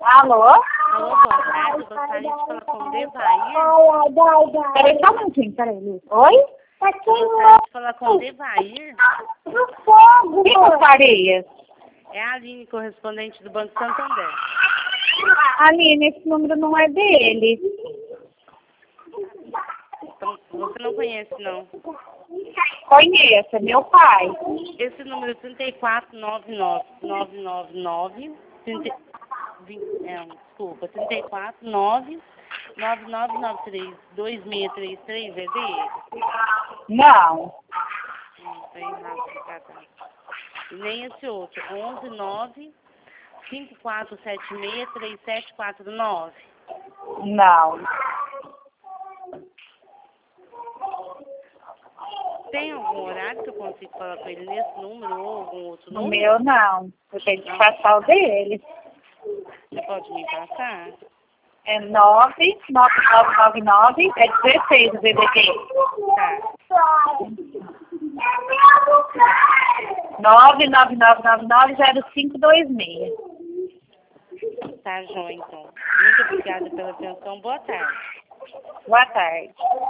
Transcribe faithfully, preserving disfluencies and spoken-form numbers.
Alô? Alô, boa tarde. Eu gostaria de falar com o Devair. Peraí, só um minutinho, peraí, Lúcia. Oi? Eu gostaria de falar com o Devair. Vitor Farias. É a Aline, correspondente do Banco Santander. Aline, esse número não é dele. Então, você não conhece, não? Conheço, é meu pai. Esse número é trinta e quatro, nove nove nove nove nove, trinta, vinte, é, desculpa, trinta e quatro, nove nove nove nove três, dois seis três três, é dele? Não. Hum, tá errado, obrigada. E nem esse outro, onze nove cinco quatro sete seis três sete quatro nove. Não. Tem algum horário que eu consigo falar com ele nesse número ou algum outro O número? meu não. Eu tenho que passar o dele. Você pode me passar? É nove nove nove nove nove, é dezesseis o B B B. Tá. nove nove nove nove nove zero cinco dois seis. Tá, João, então. Muito obrigada pela atenção. Boa tarde. Boa tarde.